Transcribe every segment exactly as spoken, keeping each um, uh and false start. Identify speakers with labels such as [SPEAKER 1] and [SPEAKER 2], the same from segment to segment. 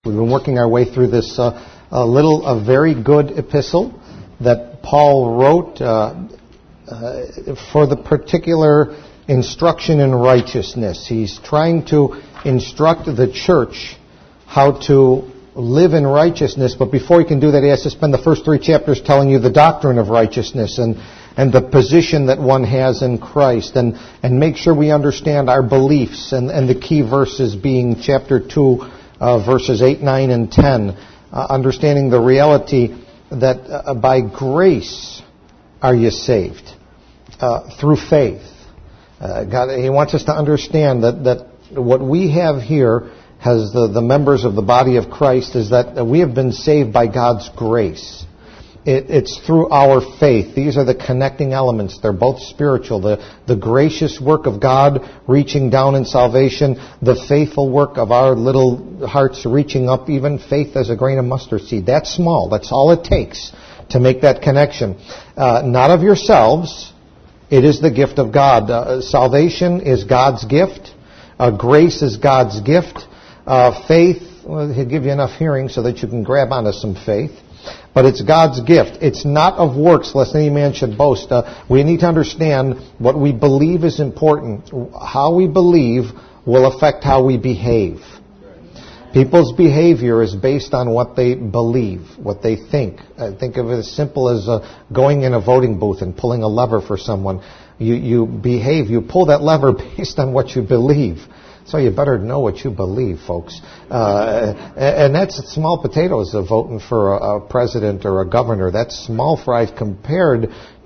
[SPEAKER 1] We've been working our way through this uh, a little, a very good epistle that Paul wrote uh, uh, for the particular instruction in righteousness. He's trying to instruct the church how to live in righteousness, but before he can do that, he has to spend the first three chapters telling you the doctrine of righteousness and and the position that one has in Christ, and, and make sure we understand our beliefs, and, and the key verses being chapter two, uh, verses eight, nine, and ten, uh, understanding the reality that uh, by grace are you saved, uh, through faith. Uh, God, He wants us to understand that, that what we have here as the, the members of the body of Christ is that we have been saved by God's grace. It, it's through our faith. These are the connecting elements. They're both spiritual. The, the gracious work of God reaching down in salvation, the faithful work of our little hearts reaching up, even faith as a grain of mustard seed. That's small. That's all it takes to make that connection. Uh, not of yourselves. It is the gift of God. Uh, salvation is God's gift. Uh, grace is God's gift. Uh, faith, well, He'll give you enough hearing so that you can grab onto some faith. But it's God's gift. It's not of works, lest any man should boast. Uh, we need to understand what we believe is important. How we believe will affect how we behave. People's behavior is based on what they believe, what they think. I think of it as simple as uh, going in a voting booth and pulling a lever for someone. You, you behave, you pull that lever based on what you believe. So you better know what you believe, folks. Uh, and that's small potatoes of voting for a, a president or a governor. That's small fries compared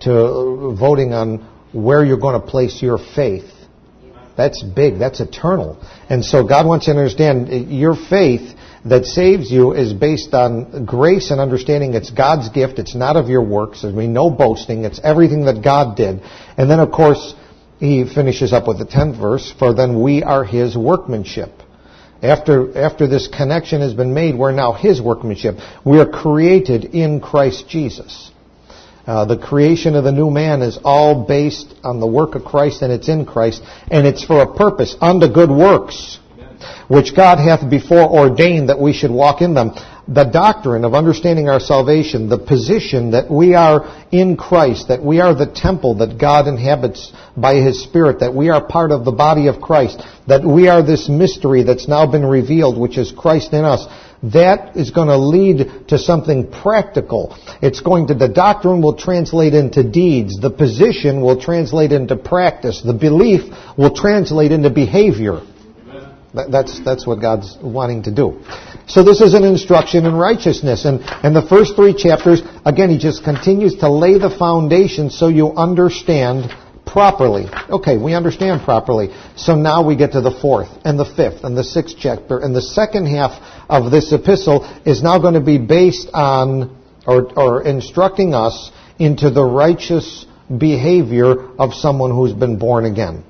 [SPEAKER 1] to voting on where you're going to place your faith. That's big. That's eternal. And so God wants you to understand your faith that saves you is based on grace and understanding it's God's gift. It's not of your works. There's no boasting. It's everything that God did. And then, of course, he finishes up with the tenth verse, for then we are His workmanship. After, after this connection has been made, we're now His workmanship. We are created in Christ Jesus. Uh, the creation of the new man is all based on the work of Christ, and it's in Christ, and it's for a purpose, unto good works, which God hath before ordained that we should walk in them. The doctrine of understanding our salvation, the position that we are in Christ, that we are the temple that God inhabits by His Spirit, that we are part of the body of Christ, that we are this mystery that's now been revealed, which is Christ in us. That is going to lead to something practical. It's going to, the doctrine will translate into deeds. The position will translate into practice. The belief will translate into behavior. That's that's what God's wanting to do. So this is an instruction in righteousness. And, and the first three chapters, again, he just continues to lay the foundation so you understand properly. Okay, we understand properly. So now we get to the fourth and the fifth and the sixth chapter. And the second half of this epistle is now going to be based on or, or instructing us into the righteous behavior of someone who's been born again.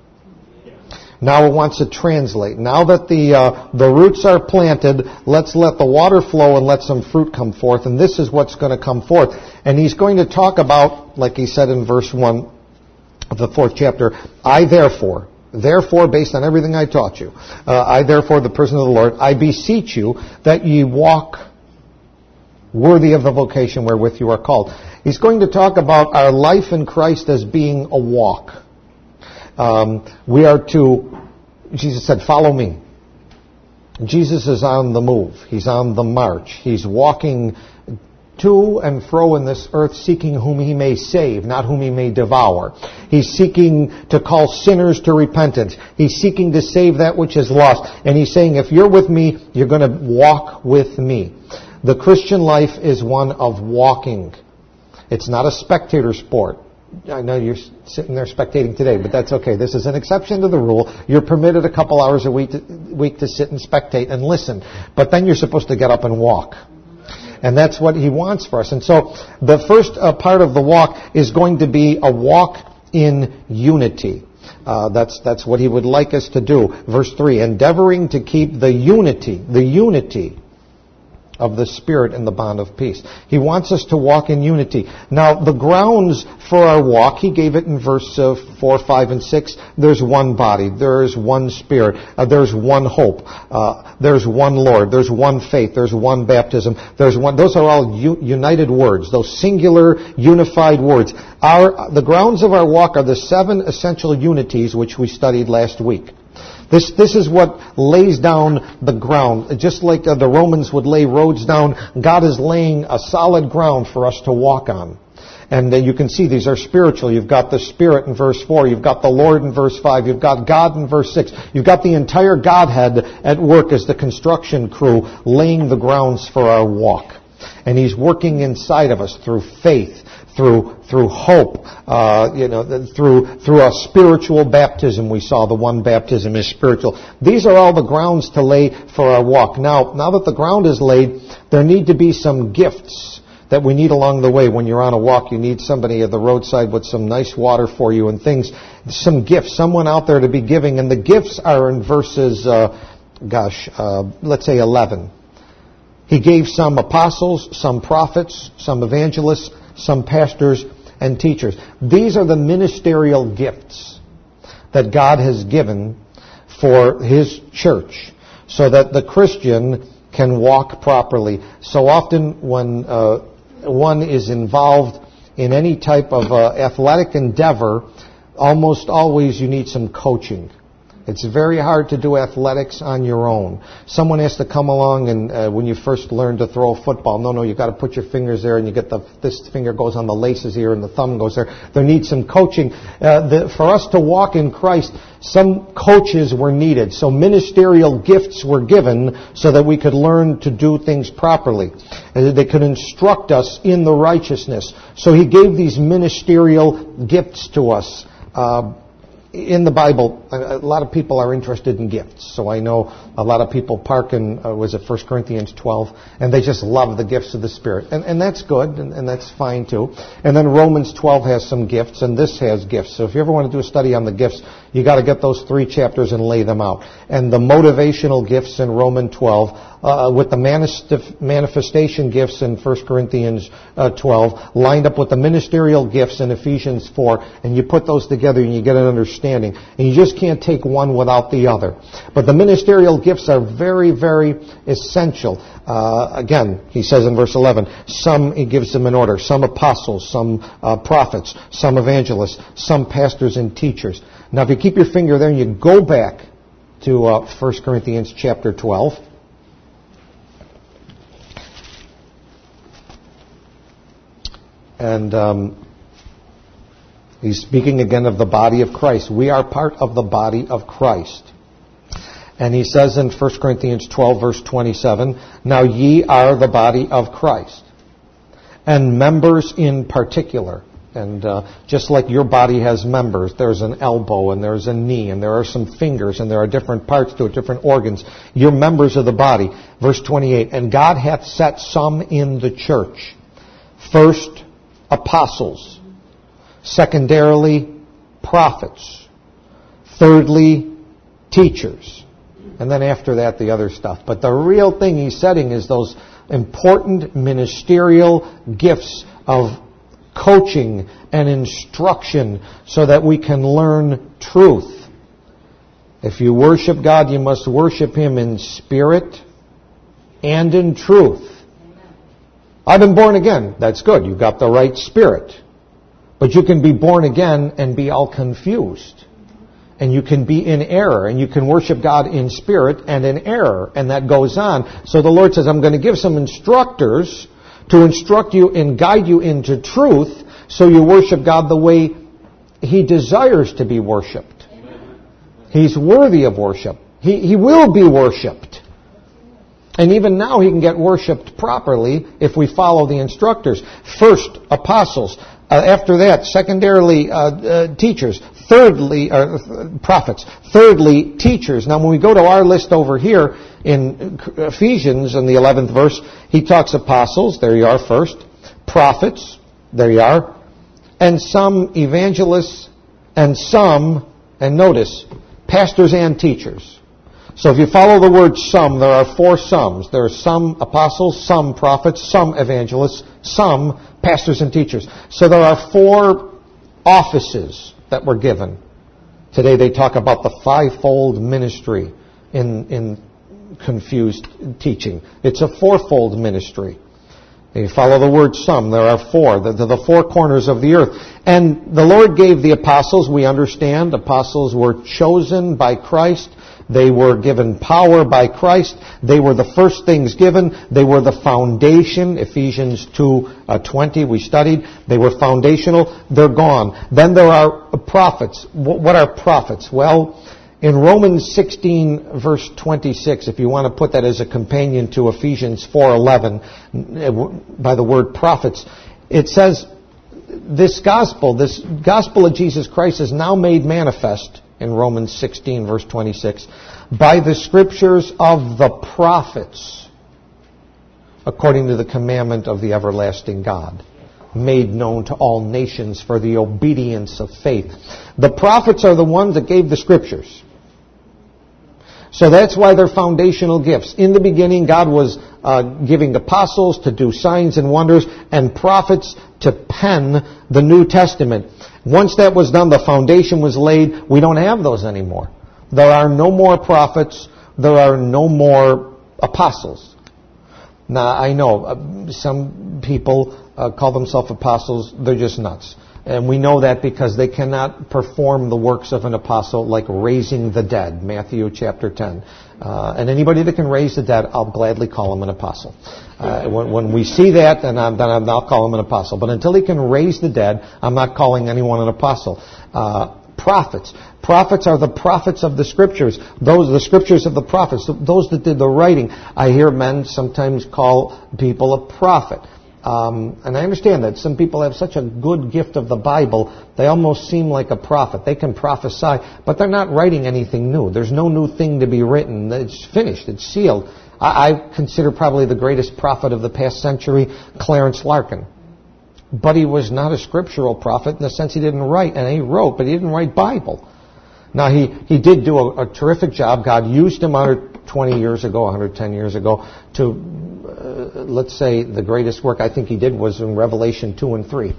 [SPEAKER 1] Now it wants to translate. Now that the uh, the roots are planted, let's let the water flow and let some fruit come forth. And this is what's going to come forth. And he's going to talk about, like he said in verse one of the fourth chapter, I therefore, therefore based on everything I taught you, uh, I therefore, the person of the Lord, I beseech you that ye walk worthy of the vocation wherewith you are called. He's going to talk about our life in Christ as being a walk. Um, we are to, Jesus said, follow me. Jesus is on the move. He's on the march. He's walking to and fro in this earth, seeking whom He may save, not whom He may devour. He's seeking to call sinners to repentance. He's seeking to save that which is lost. And He's saying, if you're with me, you're going to walk with me. The Christian life is one of walking. It's not a spectator sport. I know you're sitting there spectating today, but that's okay. This is an exception to the rule. You're permitted a couple hours a week to, week to sit and spectate and listen. But then you're supposed to get up and walk. And that's what He wants for us. And so the first uh, part of the walk is going to be a walk in unity. Uh, that's that's what He would like us to do. Verse three, endeavoring to keep the unity, the unity of the Spirit in the bond of peace. He wants us to walk in unity. Now, the grounds for our walk, he gave it in verse uh, four, five, and six. There's one body. There is one Spirit. Uh, there's one hope. Uh, there's one Lord. There's one faith. There's one baptism. There's one. Those are all u- united words. Those singular, unified words. Our the grounds of our walk are the seven essential unities which we studied last week. This this is what lays down the ground. Just like uh, the Romans would lay roads down, God is laying a solid ground for us to walk on. And uh, you can see these are spiritual. You've got the Spirit in verse four. You've got the Lord in verse five. You've got God in verse six. You've got the entire Godhead at work as the construction crew laying the grounds for our walk. And He's working inside of us through faith, through through hope, uh, you know, through through a spiritual baptism. We saw the one baptism is spiritual. These are all the grounds to lay for our walk. Now, now that the ground is laid, there need to be some gifts that we need along the way. When you're on a walk, you need somebody at the roadside with some nice water for you and things. Some gifts, someone out there to be giving. And the gifts are in verses, uh, gosh, uh, let's say eleven. He gave some apostles, some prophets, some evangelists, some pastors and teachers. These are the ministerial gifts that God has given for His church so that the Christian can walk properly. So often when uh, one is involved in any type of uh, athletic endeavor, almost always you need some coaching. It's very hard to do athletics on your own. Someone has to come along and uh, when you first learn to throw a football, no, no, you've got to put your fingers there and you get the, this finger goes on the laces here and the thumb goes there. There needs some coaching. Uh, the, for us to walk in Christ, some coaches were needed. So ministerial gifts were given so that we could learn to do things properly. And they could instruct us in the righteousness. So He gave these ministerial gifts to us. Uh, In the Bible, a lot of people are interested in gifts. So I know a lot of people park in, uh, was it First Corinthians twelve, and they just love the gifts of the Spirit. And, and that's good, and, and that's fine too. And then Romans twelve has some gifts, and this has gifts. So if you ever want to do a study on the gifts, you got to get those three chapters and lay them out. And the motivational gifts in Romans twelve, uh, with the manif- manifestation gifts in First Corinthians uh, twelve, lined up with the ministerial gifts in Ephesians four, and you put those together and you get an understanding. And you just can't take one without the other. But the ministerial gifts are very, very essential. Uh, again, he says in verse eleven, some he gives them in order. Some apostles, some uh, prophets, some evangelists, some pastors and teachers. Now, if you keep your finger there and you go back to uh, First Corinthians chapter twelve. And um, he's speaking again of the body of Christ. We are part of the body of Christ. And he says in First Corinthians twelve, verse twenty-seven, now ye are the body of Christ, and members in particular. And uh, just like your body has members, there's an elbow and there's a knee and there are some fingers and there are different parts to it, different organs. You're members of the body. Verse twenty-eight, and God hath set some in the church. First, apostles. Secondarily, prophets. Thirdly, teachers. And then after that, the other stuff. But the real thing he's setting is those important ministerial gifts of coaching and instruction so that we can learn truth. If you worship God, you must worship Him in spirit and in truth. I've been born again. That's good. You've got the right spirit. But you can be born again and be all confused. And you can be in error. And you can worship God in spirit and in error. And that goes on. So the Lord says, I'm going to give some instructors to instruct you and guide you into truth so you worship God the way He desires to be worshipped. He's worthy of worship. He, he will be worshipped. And even now He can get worshipped properly if we follow the instructors. First, apostles. Uh, after that, secondarily, uh, uh, teachers. Thirdly, uh, prophets. Thirdly, teachers. Now, when we go to our list over here in Ephesians, in the eleventh verse, he talks apostles. There you are first. Prophets. There you are. And some evangelists. And some, and notice, pastors and teachers. So if you follow the word some, there are four sums. There are some apostles, some prophets, some evangelists, some pastors and teachers. So there are four offices that were given. Today they talk about the fivefold ministry in, in confused teaching. It's a fourfold ministry. You follow the word some. There are four. They're the four corners of the earth. And the Lord gave the apostles, we understand, apostles were chosen by Christ. They were given power by Christ. They were the first things given. They were the foundation. Ephesians two twenty we studied. They were foundational. They're gone. Then there are prophets. What are prophets? Well, in Romans sixteen, verse twenty-six, if you want to put that as a companion to Ephesians four eleven, by the word prophets, it says, this gospel, this gospel of Jesus Christ is now made manifest, in Romans sixteen, verse twenty-six, by the scriptures of the prophets, according to the commandment of the everlasting God, made known to all nations for the obedience of faith. The prophets are the ones that gave the scriptures. So that's why they're foundational gifts. In the beginning, God was uh, giving apostles to do signs and wonders and prophets to pen the New Testament. Once that was done, the foundation was laid. We don't have those anymore. There are no more prophets. There are no more apostles. Now, I know uh, some people uh, call themselves apostles. They're just nuts. And we know that because they cannot perform the works of an apostle like raising the dead, Matthew chapter ten. Uh, and anybody that can raise the dead, I'll gladly call him an apostle. Uh, when, when we see that, then, I'm, then I'll call him an apostle. But until he can raise the dead, I'm not calling anyone an apostle. Uh, prophets. Prophets are the prophets of the Scriptures. Those the Scriptures of the prophets. Those that did the writing. I hear men sometimes call people a prophet. Um, and I understand that some people have such a good gift of the Bible, they almost seem like a prophet. They can prophesy, but they're not writing anything new. There's no new thing to be written. It's finished. It's sealed. I, I consider probably the greatest prophet of the past century, Clarence Larkin. But he was not a scriptural prophet in the sense he didn't write, and he wrote, but he didn't write Bible. Now, he, he did do a, a terrific job. God used him one hundred twenty years ago, one hundred ten years ago, to, uh, let's say, the greatest work I think he did was in Revelation two and three.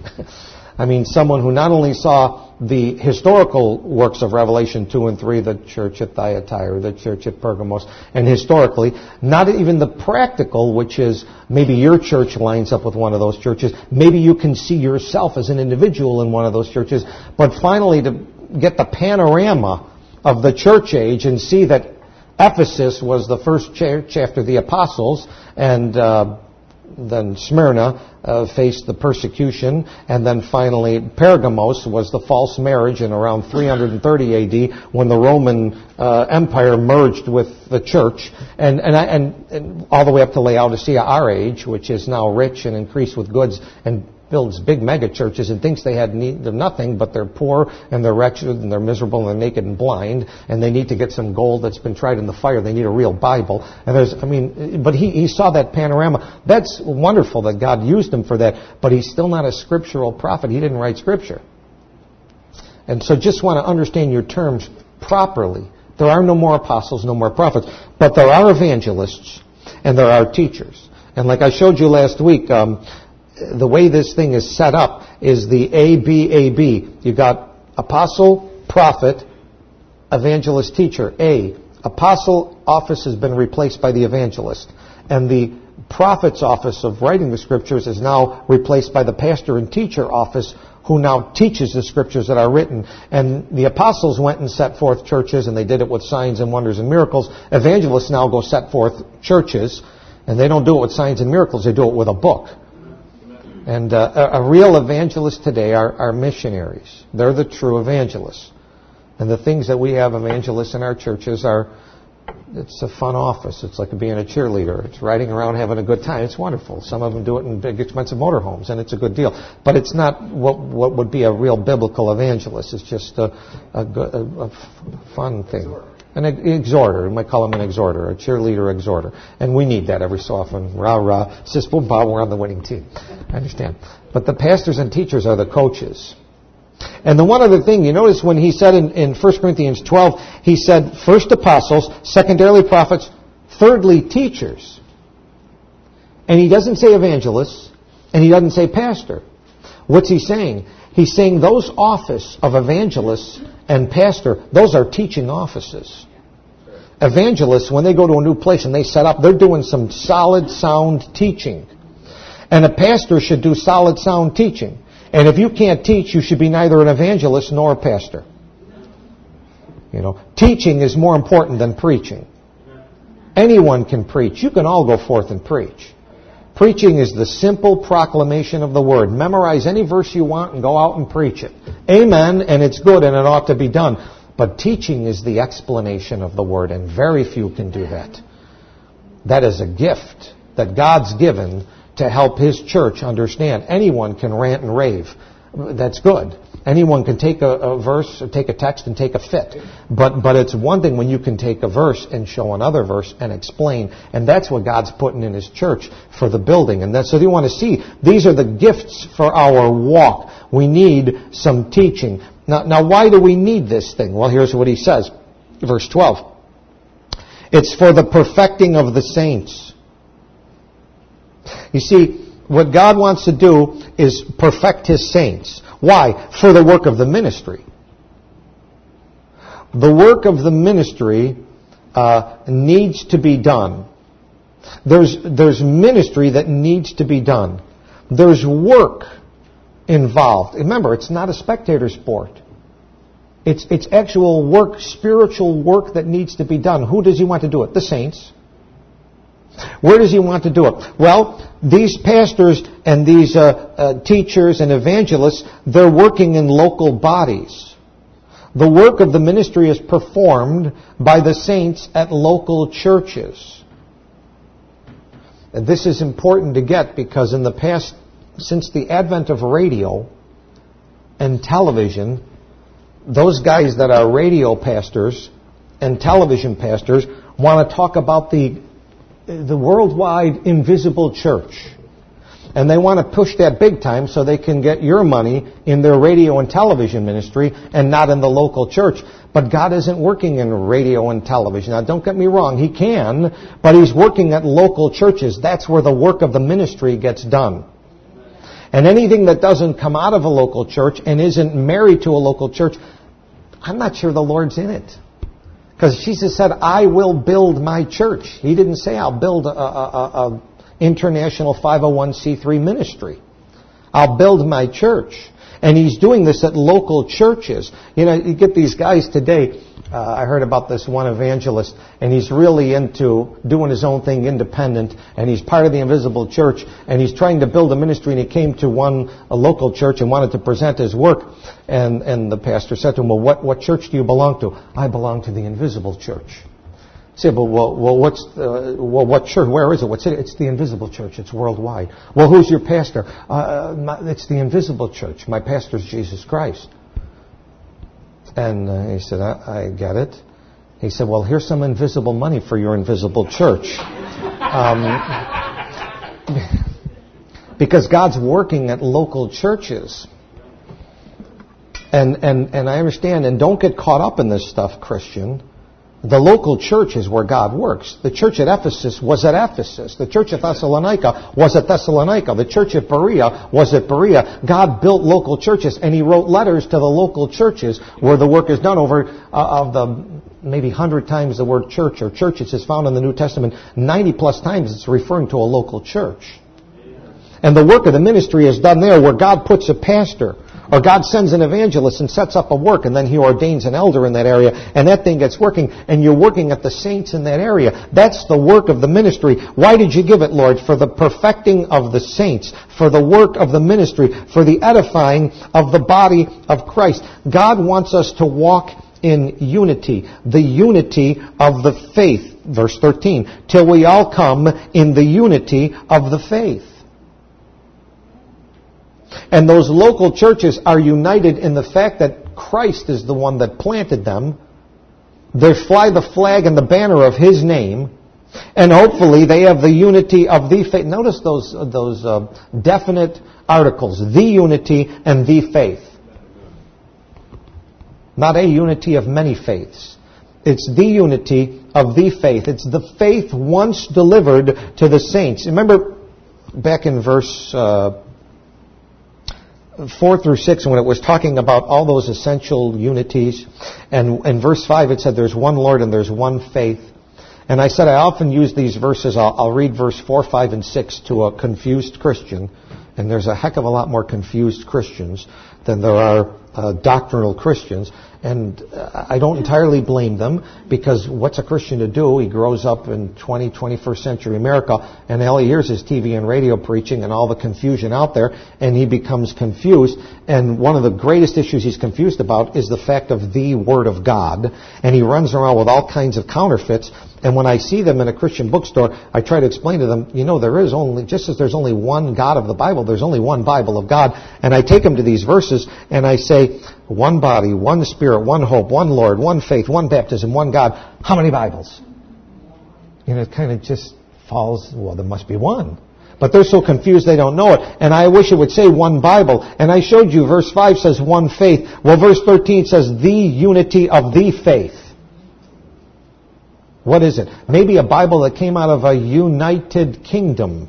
[SPEAKER 1] I mean, someone who not only saw the historical works of Revelation two and three, the church at Thyatira, the church at Pergamos, and historically, not even the practical, which is maybe your church lines up with one of those churches. Maybe you can see yourself as an individual in one of those churches. But finally, to get the panorama of the church age and see that Ephesus was the first church after the apostles, and uh, then Smyrna uh, faced the persecution, and then finally Pergamos was the false marriage in around three thirty A D when the Roman uh, Empire merged with the church, and and, and and all the way up to Laodicea, our age, which is now rich and increased with goods and builds big mega churches and thinks they had need of nothing, but they're poor and they're wretched and they're miserable and they're naked and blind, and they need to get some gold that's been tried in the fire. They need a real Bible. And there's, I mean, but he, he saw that panorama. That's wonderful that God used him for that, but he's still not a scriptural prophet. He didn't write scripture. And so just want to understand your terms properly. There are no more apostles, no more prophets, but there are evangelists and there are teachers. And like I showed you last week, um, the way this thing is set up is the A B A B. You've got apostle, prophet, evangelist, teacher. A. Apostle office has been replaced by the evangelist. And the prophet's office of writing the scriptures is now replaced by the pastor and teacher office, who now teaches the scriptures that are written. And the apostles went and set forth churches, and they did it with signs and wonders and miracles. Evangelists now go set forth churches, and they don't do it with signs and miracles. They do it with a book. And uh, a, a real evangelist today are, are missionaries. They're the true evangelists. And the things that we have evangelists in our churches are, it's a fun office. It's like being a cheerleader. It's riding around having a good time. It's wonderful. Some of them do it in big, expensive motorhomes, and it's a good deal. But it's not what what would be a real biblical evangelist. It's just a, a, a, a fun thing. An exhorter. We might call him an exhorter, a cheerleader exhorter. And we need that every so often. Rah, rah, sis, boom, bah, we're on the winning team. I understand. But the pastors and teachers are the coaches. And the one other thing, you notice when he said in, in First Corinthians twelve, he said first apostles, secondarily prophets, thirdly teachers. And he doesn't say evangelists, and he doesn't say pastor. What's he saying? He's saying those office of evangelists and pastor, those are teaching offices. Evangelists, when they go to a new place and they set up, they're doing some solid, sound teaching. And a pastor should do solid, sound teaching. And if you can't teach, you should be neither an evangelist nor a pastor. You know, teaching is more important than preaching. Anyone can preach. You can all go forth and preach. Preaching is the simple proclamation of the Word. Memorize any verse you want and go out and preach it. Amen, and it's good and it ought to be done. But teaching is the explanation of the Word, and very few can do that. That is a gift that God's given to help His church understand. Anyone can rant and rave. That's good. Anyone can take a, a verse, or take a text and take a fit. But but it's one thing when you can take a verse and show another verse and explain. And that's what God's putting in His church for the building. And that's, so you want to see, these are the gifts for our walk. We need some teaching. Now, now why do we need this thing? Well, here's what he says. Verse twelve. It's for the perfecting of the saints. You see, what God wants to do is perfect His saints. Why? For the work of the ministry. The work of the ministry uh, needs to be done. There's, there's ministry that needs to be done. There's work involved. Remember, it's not a spectator sport. It's, it's actual work, spiritual work that needs to be done. Who does He want to do it? The saints. Where does He want to do it? Well, these pastors and these uh, uh, teachers and evangelists, they're working in local bodies. The work of the ministry is performed by the saints at local churches. And this is important to get because in the past, since the advent of radio and television, those guys that are radio pastors and television pastors want to talk about the the worldwide invisible church. And they want to push that big time so they can get your money in their radio and television ministry and not in the local church. But God isn't working in radio and television. Now, don't get me wrong. He can, but He's working at local churches. That's where the work of the ministry gets done. And anything that doesn't come out of a local church and isn't married to a local church, I'm not sure the Lord's in it. Because Jesus said, I will build my church. He didn't say, I'll build a, a, a, a international five oh one c three ministry. I'll build my church. And He's doing this at local churches. You know, you get these guys today. Uh, I heard about this one evangelist, and he's really into doing his own thing independent, and he's part of the invisible church, and he's trying to build a ministry, and he came to one a local church and wanted to present his work. And, and the pastor said to him, well, what, what church do you belong to? I belong to the invisible church. He said, well, well, well what's, uh, well, what church? Where is it? What's it? It's the invisible church. It's worldwide. Well, who's your pastor? Uh, my, it's the invisible church. My pastor's Jesus Christ. And uh, he said, I, I get it. He said, well, here's some invisible money for your invisible church. Um, because God's working at local churches. And, and, and I understand, and don't get caught up in this stuff, Christian. The local church is where God works. The church at Ephesus was at Ephesus. The church at Thessalonica was at Thessalonica. The church at Berea was at Berea. God built local churches, and He wrote letters to the local churches where the work is done. Over uh, of the maybe one hundred times the word church or churches is found in the New Testament, ninety plus times it's referring to a local church. And the work of the ministry is done there where God puts a pastor. Or God sends an evangelist and sets up a work, and then He ordains an elder in that area, and that thing gets working, and you're working at the saints in that area. That's the work of the ministry. Why did you give it, Lord? For the perfecting of the saints, for the work of the ministry, for the edifying of the body of Christ. God wants us to walk in unity, the unity of the faith. Verse thirteen, till we all come in the unity of the faith. And those local churches are united in the fact that Christ is the one that planted them. They fly the flag and the banner of His name. And hopefully they have the unity of the faith. Notice those, those uh, definite articles. The unity and the faith. Not a unity of many faiths. It's the unity of the faith. It's the faith once delivered to the saints. Remember back in verse uh, four through six, when it was talking about all those essential unities, and in verse five it said there's one Lord and there's one faith. And I said I often use these verses. I'll, I'll read verse four, five, and six to a confused Christian. And there's a heck of a lot more confused Christians than there are uh, doctrinal Christians. And uh, I don't entirely blame them, because what's a Christian to do? He grows up in twentieth, twenty-first century America, and all he hears is T V and radio preaching and all the confusion out there, and he becomes confused. And one of the greatest issues he's confused about is the fact of the Word of God. And he runs around with all kinds of counterfeits. And when I see them in a Christian bookstore, I try to explain to them, you know, there is only, just as there's only one God of the Bible, there's only one Bible of God. And I take them to these verses and I say, one body, one Spirit, one hope, one Lord, one faith, one baptism, one God. How many Bibles? You know, it kind of just falls, well, there must be one. But they're so confused they don't know it. And I wish it would say one Bible. And I showed you verse five says one faith. Well, verse thirteen says the unity of the faith. What is it? Maybe a Bible that came out of a united kingdom.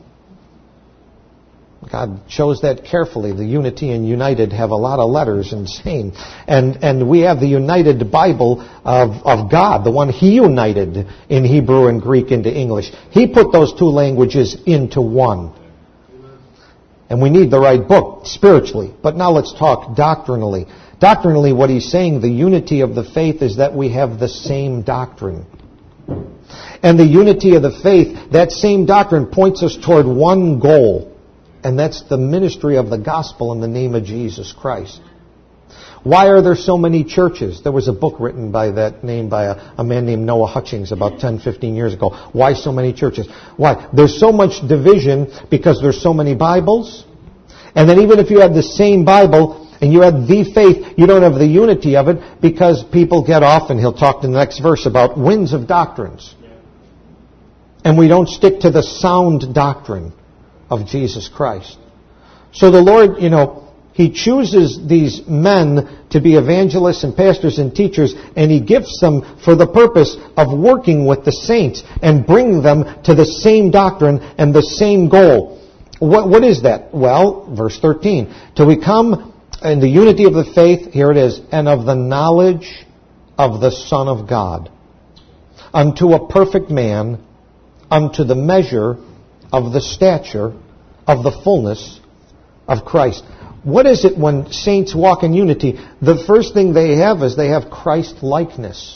[SPEAKER 1] God chose that carefully. The unity and united have a lot of letters and same. And and we have the united Bible of, of God, the one He united in Hebrew and Greek into English. He put those two languages into one. And we need the right book spiritually. But now let's talk doctrinally. Doctrinally, what he's saying, the unity of the faith, is that we have the same doctrine. And the unity of the faith, that same doctrine points us toward one goal. And that's the ministry of the gospel in the name of Jesus Christ. Why are there so many churches? There was a book written by that name by a, a man named Noah Hutchings about ten, fifteen years ago. Why so many churches? Why? There's so much division because there's so many Bibles. And then even if you have the same Bible and you have the faith, you don't have the unity of it, because people get off, and he'll talk in the next verse about winds of doctrines. And we don't stick to the sound doctrine of Jesus Christ. So the Lord, you know, He chooses these men to be evangelists and pastors and teachers, and He gifts them for the purpose of working with the saints and bringing them to the same doctrine and the same goal. What, what is that? Well, verse thirteen. Till we come in the unity of the faith, here it is, and of the knowledge of the Son of God, unto a perfect man, unto the measure of the stature of the fullness of Christ. What is it when saints walk in unity? The first thing they have is they have Christ-likeness.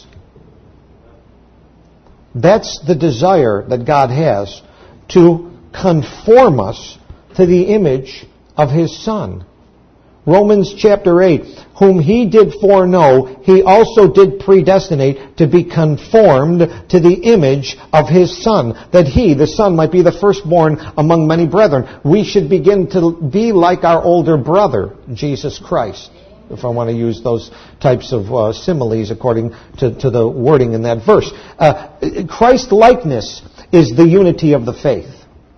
[SPEAKER 1] That's the desire that God has, to conform us to the image of His Son. Romans chapter eight, whom He did foreknow, He also did predestinate to be conformed to the image of His Son, that He, the Son, might be the firstborn among many brethren. We should begin to be like our older brother, Jesus Christ, if I want to use those types of uh, similes according to, to the wording in that verse. Uh, Christ-likeness is the unity of the faith.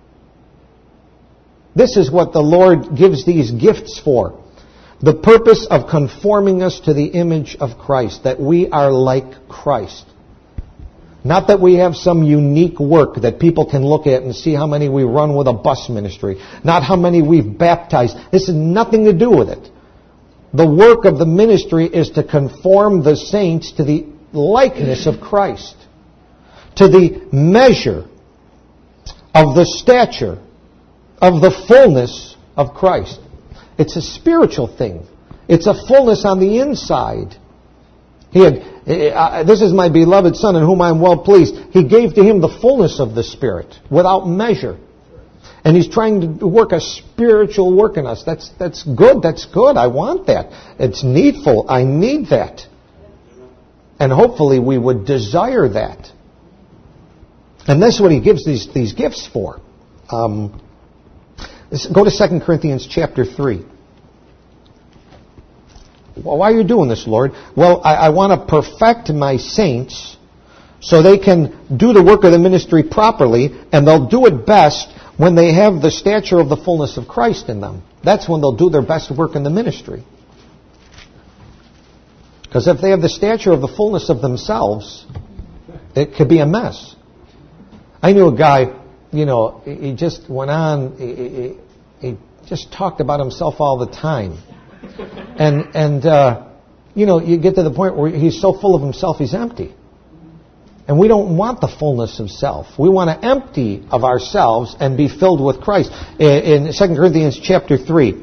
[SPEAKER 1] This is what the Lord gives these gifts for. The purpose of conforming us to the image of Christ, that we are like Christ. Not that we have some unique work that people can look at and see how many we run with a bus ministry. Not how many we've baptized. This has nothing to do with it. The work of the ministry is to conform the saints to the likeness of Christ, to the measure of the stature of the fullness of Christ. It's a spiritual thing. It's a fullness on the inside. He had, uh, this is my beloved Son in whom I am well pleased. He gave to Him the fullness of the Spirit without measure. And He's trying to work a spiritual work in us. That's, that's good. That's good. I want that. It's needful. I need that. And hopefully we would desire that. And that's what He gives these, these gifts for. Um, Go to Second Corinthians chapter three. Well, why are you doing this, Lord? Well, I, I want to perfect my saints so they can do the work of the ministry properly, and they'll do it best when they have the stature of the fullness of Christ in them. That's when they'll do their best work in the ministry. Because if they have the stature of the fullness of themselves, it could be a mess. I knew a guy, you know, he just went on, he, he, he just talked about himself all the time. And, and uh, you know, you get to the point where he's so full of himself, he's empty. And we don't want the fullness of self. We want to empty of ourselves and be filled with Christ. In Second Corinthians chapter three,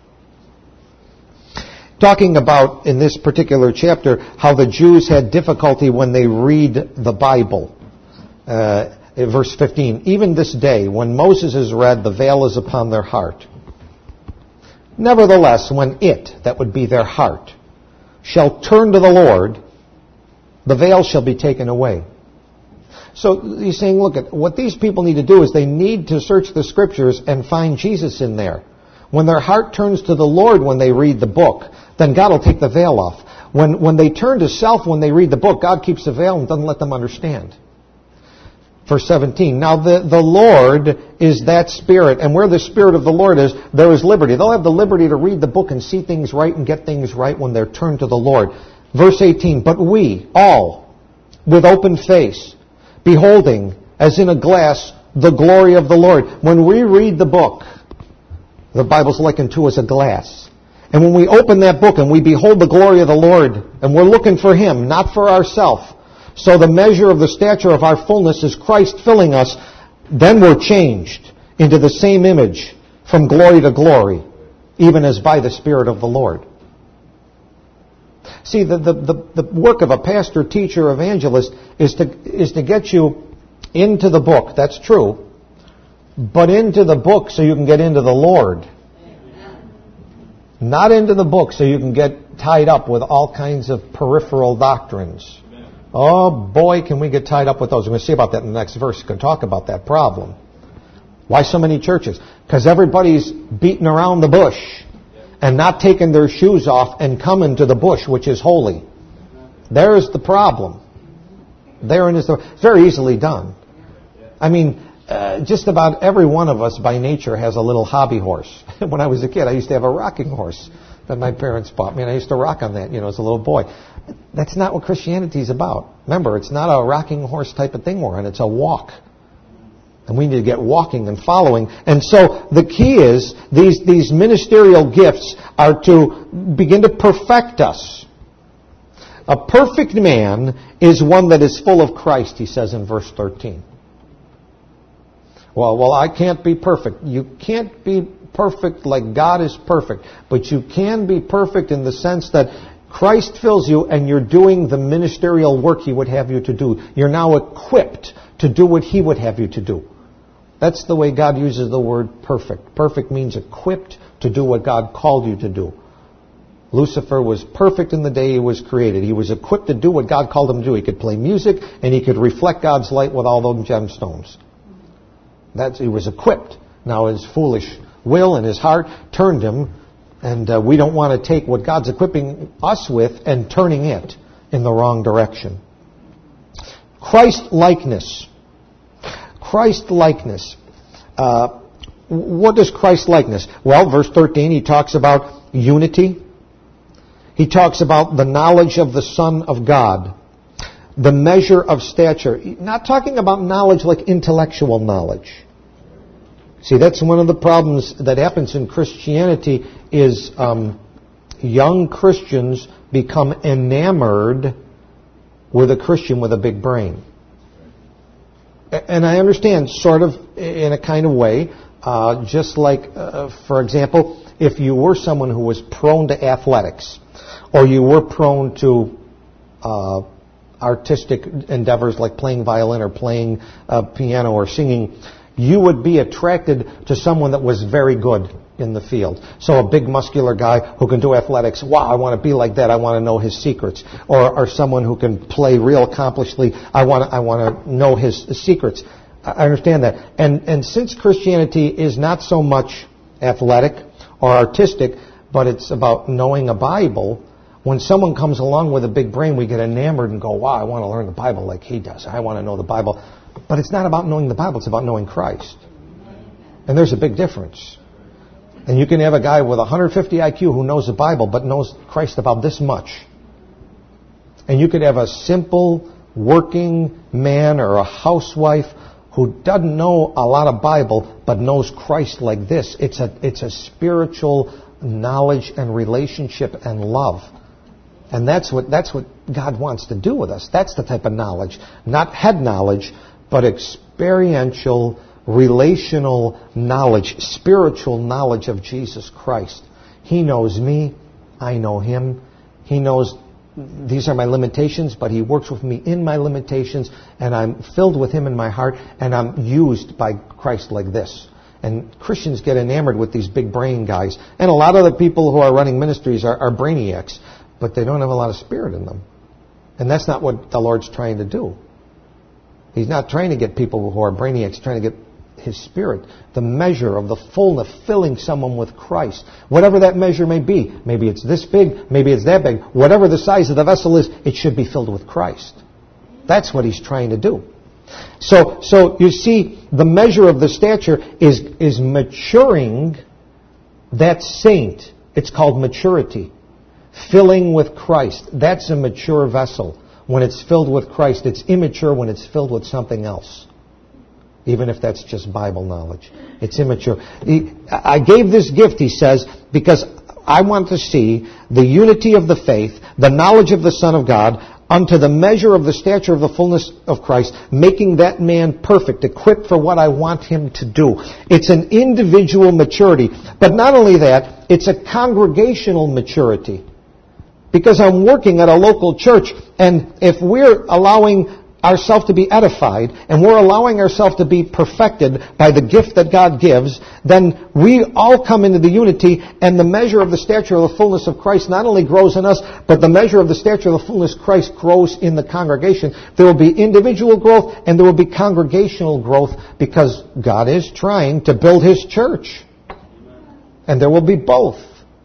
[SPEAKER 1] talking about, in this particular chapter, how the Jews had difficulty when they read the Bible. Uh, in verse fifteen, even this day, when Moses is read, the veil is upon their heart. Nevertheless, when it, that would be their heart, shall turn to the Lord, the veil shall be taken away. So he's saying, look, at what these people need to do is they need to search the Scriptures and find Jesus in there. When their heart turns to the Lord when they read the book, then God will take the veil off. When, when they turn to self when they read the book, God keeps the veil and doesn't let them understand. Verse seventeen, now the, the Lord is that Spirit, and where the Spirit of the Lord is, there is liberty. They'll have the liberty to read the book and see things right and get things right when they're turned to the Lord. Verse eighteen, but we all, with open face, beholding, as in a glass, the glory of the Lord. When we read the book, the Bible's likened to as a glass. And when we open that book and we behold the glory of the Lord, and we're looking for Him, not for ourselves, so the measure of the stature of our fullness is Christ filling us, then we're changed into the same image from glory to glory, even as by the Spirit of the Lord. See, the, the, the, the work of a pastor, teacher, evangelist is to, is to get you into the book. That's true. But into the book so you can get into the Lord. Not into the book so you can get tied up with all kinds of peripheral doctrines. Oh boy, can we get tied up with those. We're going to see about that in the next verse. We're going to talk about that problem. Why so many churches? Because everybody's beating around the bush and not taking their shoes off and coming to the bush, which is holy. There's the problem. Therein is the... It's very easily done. I mean, uh, just about every one of us by nature has a little hobby horse. When I was a kid, I used to have a rocking horse that my parents bought me, and I used to rock on that, you know, as a little boy. That's not what Christianity is about. Remember, it's not a rocking horse type of thing we're in. It's a walk. And we need to get walking and following. And so the key is these, these ministerial gifts are to begin to perfect us. A perfect man is one that is full of Christ, he says in verse thirteen. Well, well, I can't be perfect. You can't be perfect like God is perfect. But you can be perfect in the sense that Christ fills you and you're doing the ministerial work He would have you to do. You're now equipped to do what He would have you to do. That's the way God uses the word perfect. Perfect means equipped to do what God called you to do. Lucifer was perfect in the day he was created. He was equipped to do what God called him to do. He could play music and he could reflect God's light with all those gemstones. That's, he was equipped. Now his foolish will and his heart turned him, and uh, we don't want to take what God's equipping us with and turning it in the wrong direction. Christ-likeness. Christ-likeness. Uh, what is Christ-likeness? Well, verse thirteen, he talks about unity. He talks about the knowledge of the Son of God. The measure of stature. Not talking about knowledge like intellectual knowledge. See, that's one of the problems that happens in Christianity is um, young Christians become enamored with a Christian with a big brain. And I understand, sort of in a kind of way, uh, just like, uh, for example, if you were someone who was prone to athletics, or you were prone to uh, artistic endeavors like playing violin or playing uh, piano or singing, you would be attracted to someone that was very good in the field. So a big muscular guy who can do athletics, wow, I want to be like that. I want to know his secrets. Or, or someone who can play real accomplishedly. I want to, I want to know his secrets. I understand that. And, and since Christianity is not so much athletic or artistic, but it's about knowing a Bible, when someone comes along with a big brain, we get enamored and go, wow, I want to learn the Bible like he does. I want to know the Bible. But it's not about knowing the Bible. It's about knowing Christ. And there's a big difference. And you can have a guy with one hundred fifty I Q who knows the Bible but knows Christ about this much. And you could have a simple working man or a housewife who doesn't know a lot of Bible but knows Christ like this. It's a, it's a spiritual knowledge and relationship and love. And that's what, that's what God wants to do with us. That's the type of knowledge. Not head knowledge, but experiential, relational knowledge, spiritual knowledge of Jesus Christ. He knows me. I know Him. He knows these are my limitations, but He works with me in my limitations, and I'm filled with Him in my heart, and I'm used by Christ like this. And Christians get enamored with these big brain guys. And a lot of the people who are running ministries are, are brainiacs, but they don't have a lot of spirit in them. And that's not what the Lord's trying to do. He's not trying to get people who are brainiacs, He's trying to get His Spirit, the measure of the fullness, filling someone with Christ. Whatever that measure may be. Maybe it's this big, maybe it's that big. Whatever the size of the vessel is, it should be filled with Christ. That's what He's trying to do. So, so you see, the measure of the stature is, is maturing that saint. It's called maturity. Filling with Christ. That's a mature vessel. When it's filled with Christ, it's immature when it's filled with something else. Even if that's just Bible knowledge. It's immature. He, I gave this gift, he says, because I want to see the unity of the faith, the knowledge of the Son of God, unto the measure of the stature of the fullness of Christ, making that man perfect, equipped for what I want him to do. It's an individual maturity. But not only that, it's a congregational maturity. Because I'm working at a local church, and if we're allowing ourselves to be edified, and we're allowing ourselves to be perfected by the gift that God gives, then we all come into the unity, and the measure of the stature of the fullness of Christ not only grows in us, but the measure of the stature of the fullness of Christ grows in the congregation. There will be individual growth, and there will be congregational growth, because God is trying to build His church. And there will be both.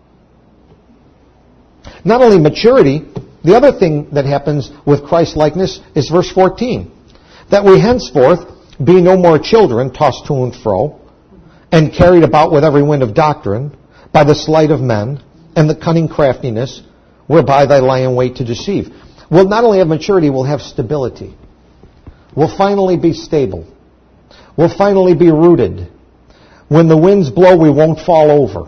[SPEAKER 1] Not only maturity, the other thing that happens with Christ-likeness is verse fourteen. That we henceforth be no more children, tossed to and fro, and carried about with every wind of doctrine, by the sleight of men, and the cunning craftiness, whereby they lie in wait to deceive. We'll not only have maturity, we'll have stability. We'll finally be stable. We'll finally be rooted. When the winds blow, we won't fall over.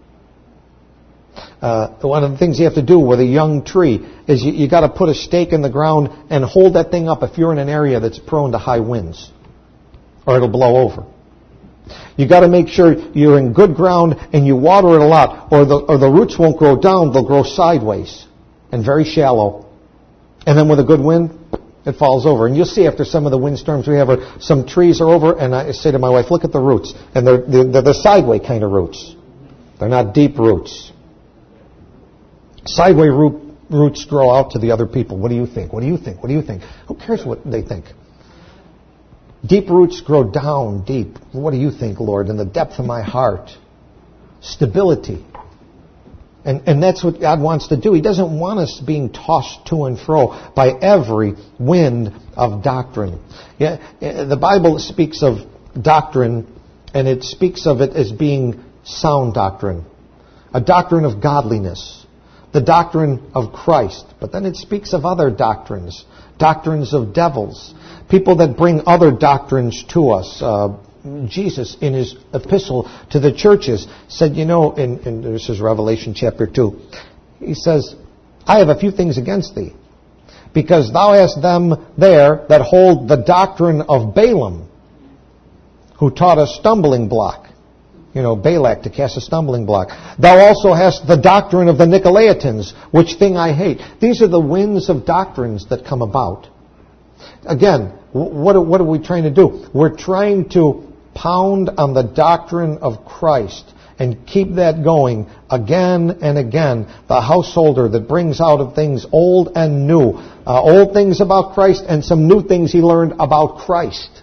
[SPEAKER 1] Uh, one of the things you have to do with a young tree is you, you got to put a stake in the ground and hold that thing up if you're in an area that's prone to high winds, or it'll blow over. You got to make sure you're in good ground and you water it a lot, or the or the roots won't grow down; they'll grow sideways and very shallow. And then with a good wind, it falls over. And you'll see after some of the windstorms we have, are some trees are over, and I say to my wife, "Look at the roots," and they're they're, they're the sideway kind of roots. They're not deep roots. Sideway root, roots grow out to the other people. What do you think? What do you think? What do you think? Who cares what they think? Deep roots grow down deep. What do you think, Lord? In the depth of my heart. Stability. And, and that's what God wants to do. He doesn't want us being tossed to and fro by every wind of doctrine. Yeah, the Bible speaks of doctrine, and it speaks of it as being sound doctrine. A doctrine of godliness. The doctrine of Christ. But then it speaks of other doctrines. Doctrines of devils. People that bring other doctrines to us. Uh, Jesus, in His epistle to the churches, said, you know, in, in this is Revelation chapter two, He says, I have a few things against thee, because thou hast them there that hold the doctrine of Balaam, who taught a stumbling block. You know, Balak, to cast a stumbling block. Thou also hast the doctrine of the Nicolaitans, which thing I hate. These are the winds of doctrines that come about. Again, what are, what are we trying to do? We're trying to pound on the doctrine of Christ and keep that going again and again. The householder that brings out of things old and new. Uh, old things about Christ and some new things he learned about Christ.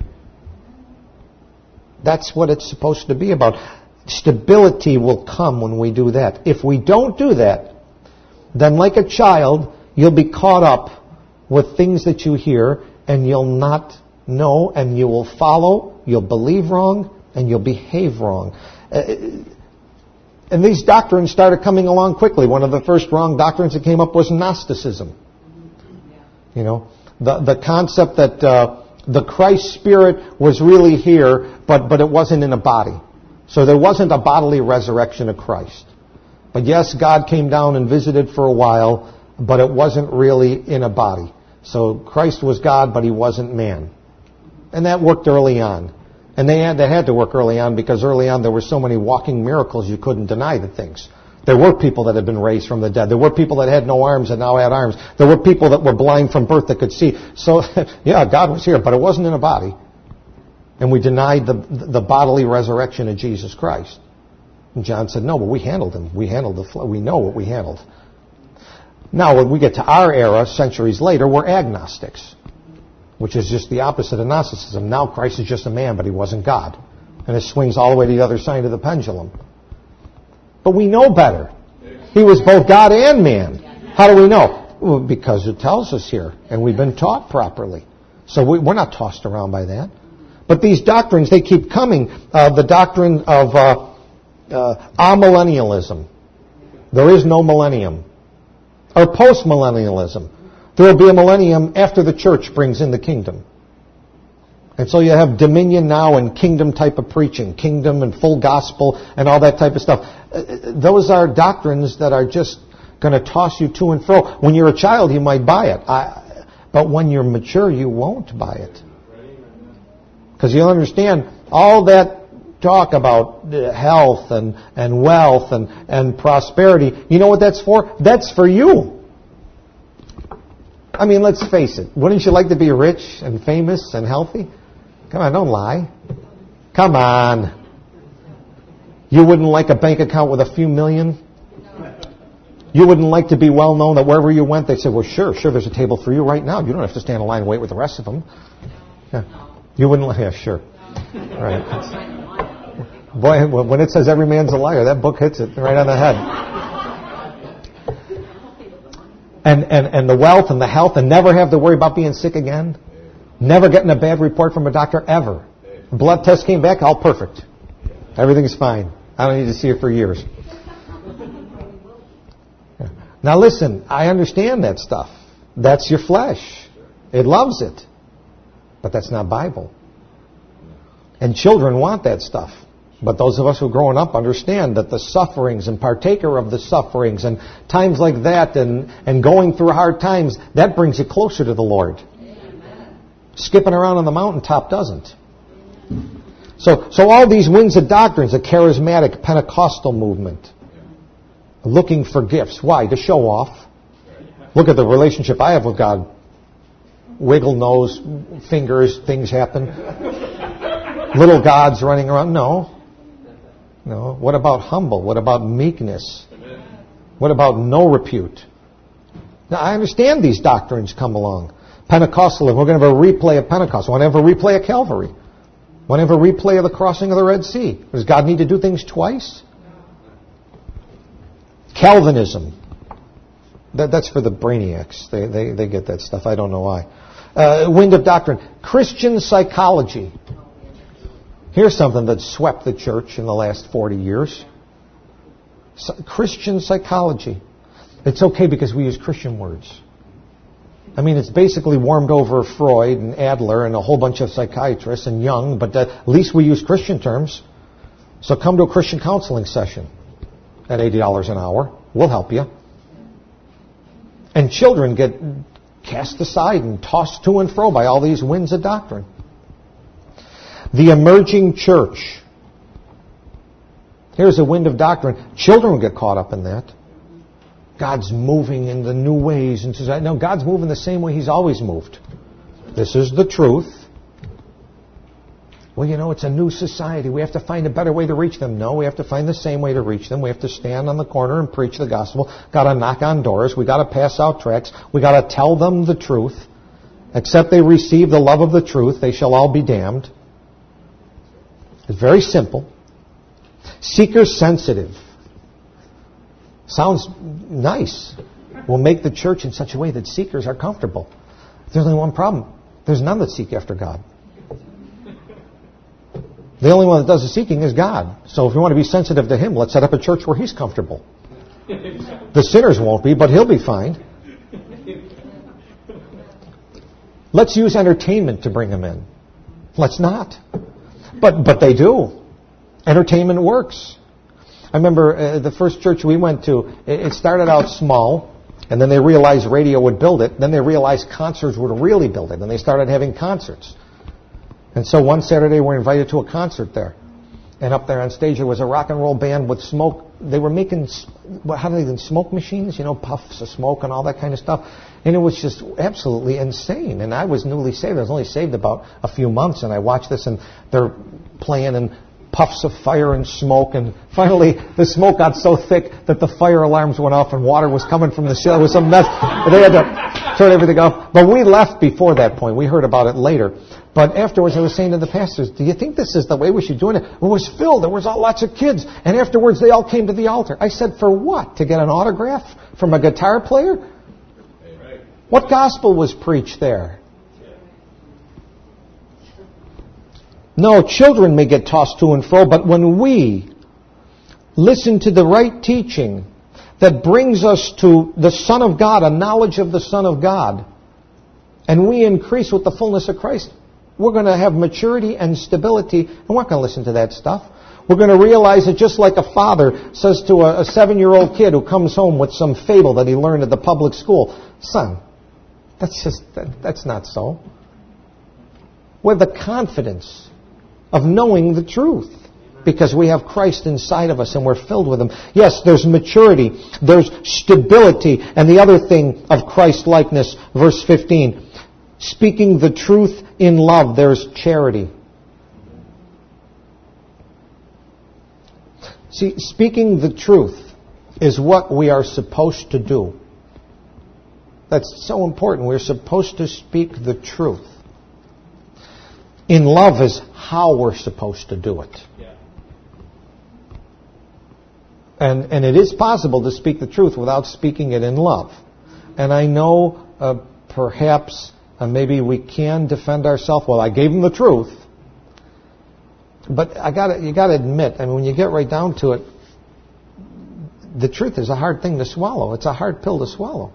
[SPEAKER 1] That's what it's supposed to be about. Stability will come when we do that. If we don't do that, then like a child, you'll be caught up with things that you hear, and you'll not know, and you will follow, you'll believe wrong, and you'll behave wrong. Uh, and these doctrines started coming along quickly. One of the first wrong doctrines that came up was Gnosticism. You know, the the concept that uh, the Christ Spirit was really here, but but it wasn't in a body. So there wasn't a bodily resurrection of Christ. But yes, God came down and visited for a while, but it wasn't really in a body. So Christ was God, but he wasn't man. And that worked early on. And they had, they had to work early on because early on there were so many walking miracles you couldn't deny the things. There were people that had been raised from the dead. There were people that had no arms and now had arms. There were people that were blind from birth that could see. So, yeah, God was here, but it wasn't in a body. And we denied the, the bodily resurrection of Jesus Christ. And John said, no, but we handled him. We handled the flesh. We know what we handled. Now, when we get to our era, centuries later, we're agnostics, which is just the opposite of Gnosticism. Now Christ is just a man, but he wasn't God. And it swings all the way to the other side of the pendulum. But we know better. He was both God and man. How do we know? Well, because it tells us here, and we've been taught properly. So we, we're not tossed around by that. But these doctrines, they keep coming. Uh, the doctrine of uh, uh, amillennialism. There is no millennium. Or post-millennialism. There will be a millennium after the church brings in the kingdom. And so you have dominion now and kingdom type of preaching, kingdom and full gospel and all that type of stuff. Those are doctrines that are just going to toss you to and fro. When you're a child, you might buy it. I, but when you're mature, you won't buy it. Because you'll understand all that talk about health and, and wealth and, and prosperity. You know what that's for? That's for you. I mean, let's face it. Wouldn't you like to be rich and famous and healthy? Come on, don't lie. Come on. You wouldn't like a bank account with a few million? You wouldn't like to be well known that wherever you went, they'd say, well, sure, sure, there's a table for you right now. You don't have to stand in line and wait with the rest of them. Yeah. You wouldn't like, yeah, sure. Right. Boy, when it says every man's a liar, that book hits it right on the head. And, and, and the wealth and the health and never have to worry about being sick again. Never getting a bad report from a doctor ever. Blood test came back, all perfect. Everything's fine. I don't need to see it for years. Now listen, I understand that stuff. That's your flesh. It loves it. But that's not Bible. And children want that stuff. But those of us who are growing up understand that the sufferings and partaker of the sufferings and times like that and, and going through hard times, that brings you closer to the Lord. Amen. Skipping around on the mountaintop doesn't. So, so all these winds of doctrines, the charismatic Pentecostal movement, looking for gifts. Why? To show off. Look at the relationship I have with God. Wiggle nose, fingers, things happen. Little gods running around. No. No. What about humble? What about meekness? What about no repute? Now, I understand these doctrines come along. Pentecostalism. We're going to have a replay of Pentecost. Want to have a replay of Calvary. Want to have a replay of the crossing of the Red Sea. Does God need to do things twice? Calvinism. That, that's for the brainiacs. They, they, they get that stuff. I don't know why. Uh, wind of doctrine. Christian psychology. Here's something that swept the church in the last forty years. So, Christian psychology. It's okay because we use Christian words. I mean, it's basically warmed over Freud and Adler and a whole bunch of psychiatrists and Jung, but uh, at least we use Christian terms. So come to a Christian counseling session at eighty dollars an hour. We'll help you. And children get cast aside and tossed to and fro by all these winds of doctrine. The emerging church. Here's a wind of doctrine. Children will get caught up in that. God's moving in the new ways. And society. No, God's moving the same way He's always moved. This is the truth. Well, you know, it's a new society. We have to find a better way to reach them. No, we have to find the same way to reach them. We have to stand on the corner and preach the gospel. Got to knock on doors. We got to pass out tracts. We got to tell them the truth. Except they receive the love of the truth, they shall all be damned. It's very simple. Seeker sensitive. Sounds nice. We'll make the church in such a way that seekers are comfortable. There's only one problem. There's none that seek after God. The only one that does the seeking is God. So if you want to be sensitive to Him, let's set up a church where He's comfortable. The sinners won't be, but He'll be fine. Let's use entertainment to bring them in. Let's not. But but they do. Entertainment works. I remember uh, the first church we went to, it, it started out small, and then they realized radio would build it. Then they realized concerts would really build it, and they started having concerts. And so one Saturday we were invited to a concert there. And up there on stage there was a rock and roll band with smoke. They were making, how do they do, smoke machines, you know, puffs of smoke and all that kind of stuff. And it was just absolutely insane. And I was newly saved. I was only saved about a few months. And I watched this, and they're playing and puffs of fire and smoke. And finally the smoke got so thick that the fire alarms went off and water was coming from the ceiling. It was a mess. They had to turn everything off. But we left before that point. We heard about it later. But afterwards I was saying to the pastors, do you think this is the way we should do it? It was filled. There was all, lots of kids. And afterwards they all came to the altar. I said, for what? To get an autograph from a guitar player? What gospel was preached there? No, children may get tossed to and fro, but when we listen to the right teaching that brings us to the Son of God, a knowledge of the Son of God, and we increase with the fullness of Christ, we're going to have maturity and stability, and we're not going to listen to that stuff. We're going to realize that just like a father says to a, a seven-year-old kid who comes home with some fable that he learned at the public school, son, that's just, that, that's not so. We have the confidence of knowing the truth because we have Christ inside of us and we're filled with Him. Yes, there's maturity, there's stability, and the other thing of Christ-likeness, verse fifteen, speaking the truth in love, there's charity. See, speaking the truth is what we are supposed to do. That's so important. We're supposed to speak the truth. In love is how we're supposed to do it. Yeah. And and it is possible to speak the truth without speaking it in love. And I know uh, perhaps uh, maybe we can defend ourselves. Well, I gave him the truth. But I got you got to admit, I mean, when you get right down to it, the truth is a hard thing to swallow. It's a hard pill to swallow.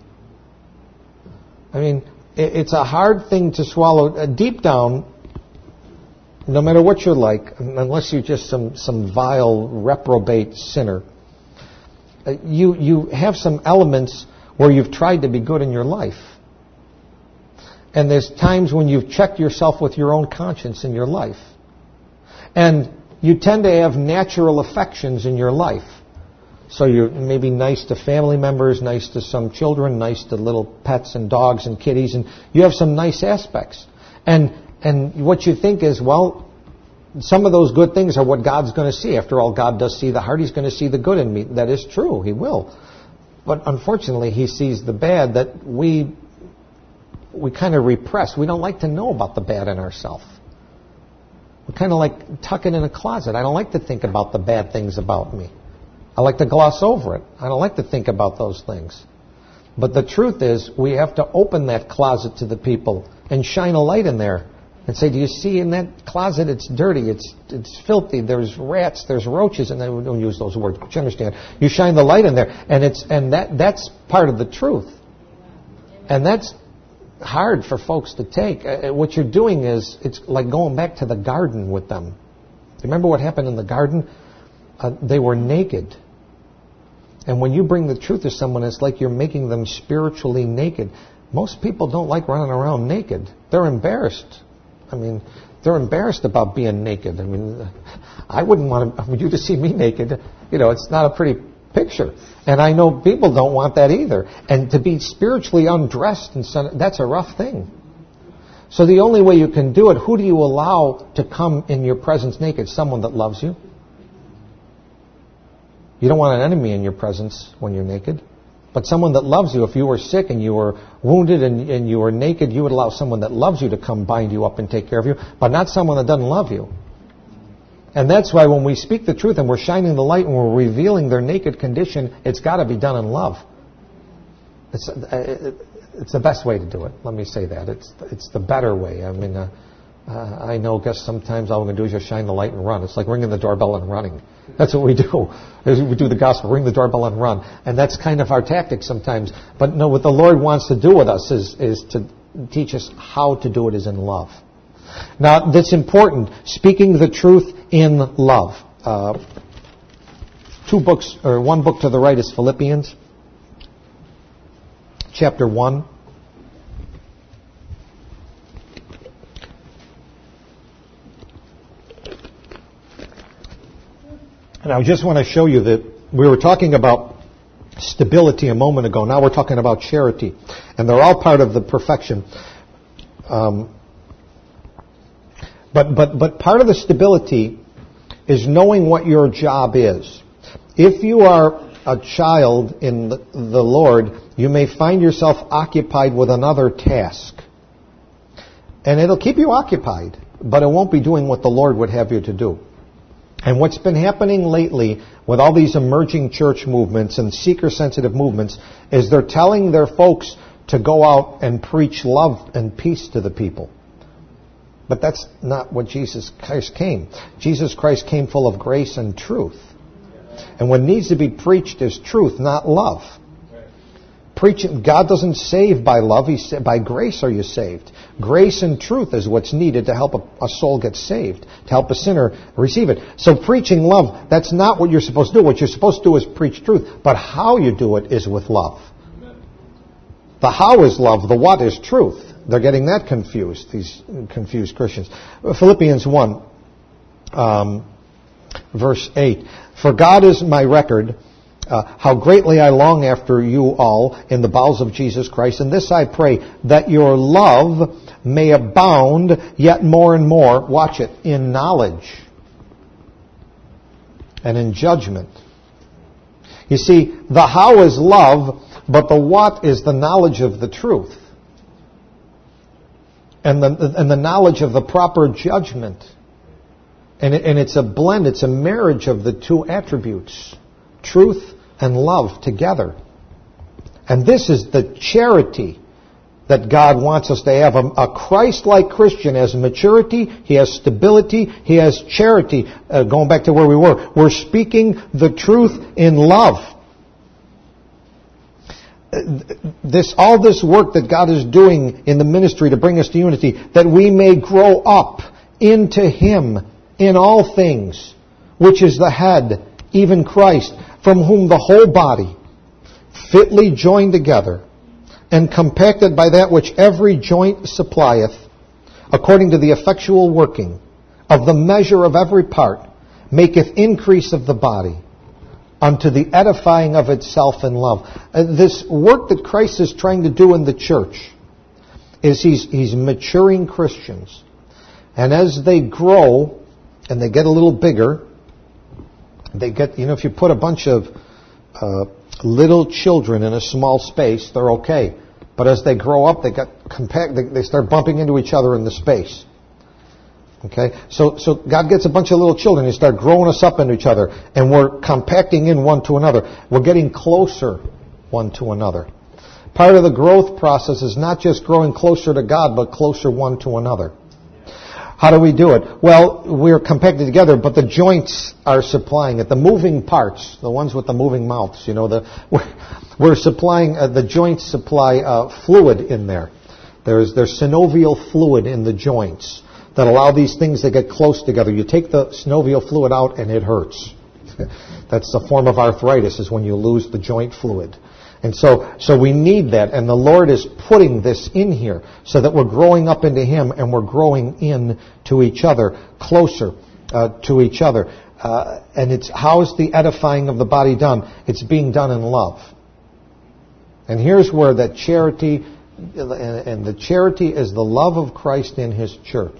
[SPEAKER 1] I mean, it's a hard thing to swallow. Uh, deep down, no matter what you're like, unless you're just some, some vile, reprobate sinner, uh, you, you have some elements where you've tried to be good in your life. And there's times when you've checked yourself with your own conscience in your life. And you tend to have natural affections in your life. So you're maybe nice to family members, nice to some children, nice to little pets and dogs and kitties, and you have some nice aspects. And and what you think is, well, some of those good things are what God's going to see. After all, God does see the heart. He's going to see the good in me. That is true. He will. But unfortunately, He sees the bad that we we kind of repress. We don't like to know about the bad in ourselves. We kind of like tuck it in a closet. I don't like to think about the bad things about me. I like to gloss over it. I don't like to think about those things. But the truth is, we have to open that closet to the people and shine a light in there and say, do you see in that closet it's dirty, it's it's filthy, there's rats, there's roaches, and then we don't use those words, but you understand. You shine the light in there, and it's and that that's part of the truth. And that's hard for folks to take. Uh, what you're doing is, it's like going back to the garden with them. Remember what happened in the garden? Uh, they were naked. And when you bring the truth to someone, it's like you're making them spiritually naked. Most people don't like running around naked. They're embarrassed. I mean, they're embarrassed about being naked. I mean, I wouldn't want to, I mean, you to see me naked. You know, it's not a pretty picture. And I know people don't want that either. And to be spiritually undressed, and so, that's a rough thing. So the only way you can do it, who do you allow to come in your presence naked? Someone that loves you. You don't want an enemy in your presence when you're naked. But someone that loves you, if you were sick and you were wounded and, and you were naked, you would allow someone that loves you to come bind you up and take care of you, but not someone that doesn't love you. And that's why when we speak the truth and we're shining the light and we're revealing their naked condition, it's got to be done in love. It's, it's the best way to do it. Let me say that. It's it's the better way. I mean, uh, uh, I know, guess sometimes all we're going to do is just shine the light and run. It's like ringing the doorbell and running. That's what we do. We do the gospel, ring the doorbell and run. And that's kind of our tactic sometimes. But no, what the Lord wants to do with us is, is to teach us how to do it is in love. Now, that's important. Speaking the truth in love. Uh, two books, or one book to the right is Philippians, chapter one. And I just want to show you that we were talking about stability a moment ago. Now we're talking about charity. And they're all part of the perfection. Um, but, but, but part of the stability is knowing what your job is. If you are a child in the, the Lord, you may find yourself occupied with another task. And it'll keep you occupied, but it won't be doing what the Lord would have you to do. And what's been happening lately with all these emerging church movements and seeker-sensitive movements is they're telling their folks to go out and preach love and peace to the people. But that's not what Jesus Christ came. Jesus Christ came full of grace and truth. And what needs to be preached is truth, not love. Preaching, God doesn't save by love. He sa- by grace are you saved. Grace and truth is what's needed to help a, a soul get saved, to help a sinner receive it. So preaching love, that's not what you're supposed to do. What you're supposed to do is preach truth. But how you do it is with love. The how is love, the what is truth. They're getting that confused, these confused Christians. Philippians one, um, verse eight. For God is my record, uh, how greatly I long after you all in the bowels of Jesus Christ. And this I pray, that your love may abound yet more and more, watch it, in knowledge and in judgment. You see, the how is love, but the what is the knowledge of the truth. And the, and the knowledge of the proper judgment. And, it, and it's a blend, it's a marriage of the two attributes. Truth and love together. And this is the charity that God wants us to have. A, a Christ-like Christian has maturity, he has stability, he has charity. Uh, going back to where we were, we're speaking the truth in love. This, all this work that God is doing in the ministry to bring us to unity, that we may grow up into Him in all things, which is the head, even Christ, from whom the whole body, fitly joined together, and compacted by that which every joint supplieth, according to the effectual working of the measure of every part, maketh increase of the body, unto the edifying of itself in love. Uh, this work that Christ is trying to do in the church is he's, he's maturing Christians. And as they grow and they get a little bigger, they get, you know, if you put a bunch of uh, little children in a small space, they're okay. But as they grow up, they get compact, they, they start bumping into each other in the space. Okay, so so God gets a bunch of little children. He starts growing us up into each other, and we're compacting in one to another. We're getting closer one to another. Part of the growth process is not just growing closer to God, but closer one to another. How do we do it? Well, we're compacted together, but the joints are supplying it. The moving parts, the ones with the moving mouths, you know, the we're, we're supplying uh, the joints supply uh, fluid in there. There's there's synovial fluid in the joints that allow these things to get close together. You take the synovial fluid out and it hurts. That's a form of arthritis, is when you lose the joint fluid. And so, so we need that, and the Lord is putting this in here so that we're growing up into Him and we're growing in to each other, closer uh, to each other. Uh, and it's, how is the edifying of the body done? It's being done in love. And here's where that charity, and the charity is the love of Christ in His church.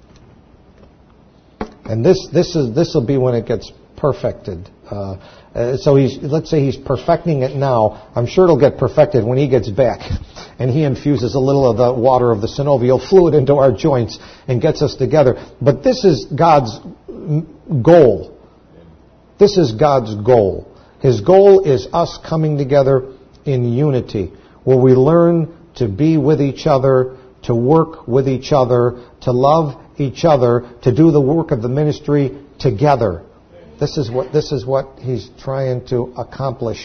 [SPEAKER 1] And this this is this will be when it gets perfected. Uh, uh, so he's let's say he's perfecting it now. I'm sure it'll get perfected when He gets back, and He infuses a little of the water of the synovial fluid into our joints and gets us together. But this is God's goal. This is God's goal. His goal is us coming together in unity, where we learn to be with each other, to work with each other, to love each other, to do the work of the ministry together. This is what this is what He's trying to accomplish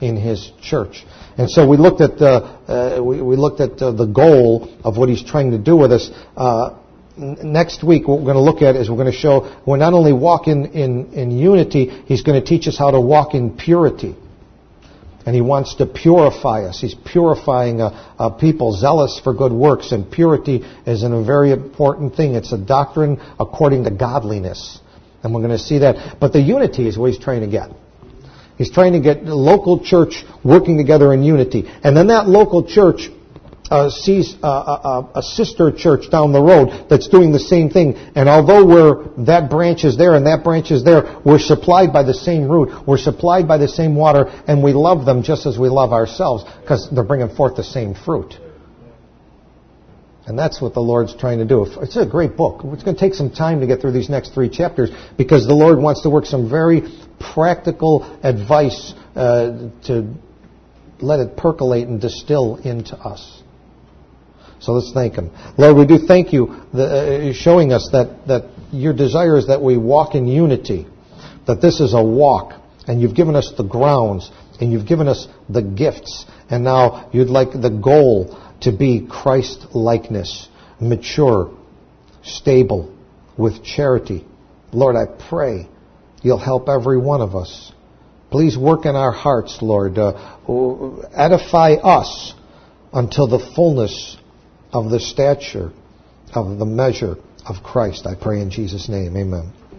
[SPEAKER 1] in His church. And so we looked at the uh, we, we looked at uh, the goal of what He's trying to do with us. Uh, n- next week, what we're going to look at is we're going to show we're not only walk in, in, in unity, He's going to teach us how to walk in purity. And He wants to purify us. He's purifying a, a people zealous for good works. And purity is a very important thing. It's a doctrine according to godliness. And we're going to see that. But the unity is what He's trying to get. He's trying to get the local church working together in unity. And then that local church uh, sees a, a, a sister church down the road that's doing the same thing. And although we're, that branch is there and that branch is there, we're supplied by the same root. We're supplied by the same water. And we love them just as we love ourselves because they're bringing forth the same fruit. And that's what the Lord's trying to do. It's a great book. It's going to take some time to get through these next three chapters because the Lord wants to work some very practical advice uh, to let it percolate and distill into us. So let's thank Him. Lord, we do thank You the, uh, showing us that, that Your desire is that we walk in unity, that this is a walk, and You've given us the grounds, and You've given us the gifts, and now You'd like the goal to be Christ-likeness, mature, stable, with charity. Lord, I pray You'll help every one of us. Please work in our hearts, Lord. Uh, edify us until the fullness of the stature of the measure of Christ. I pray in Jesus' name. Amen.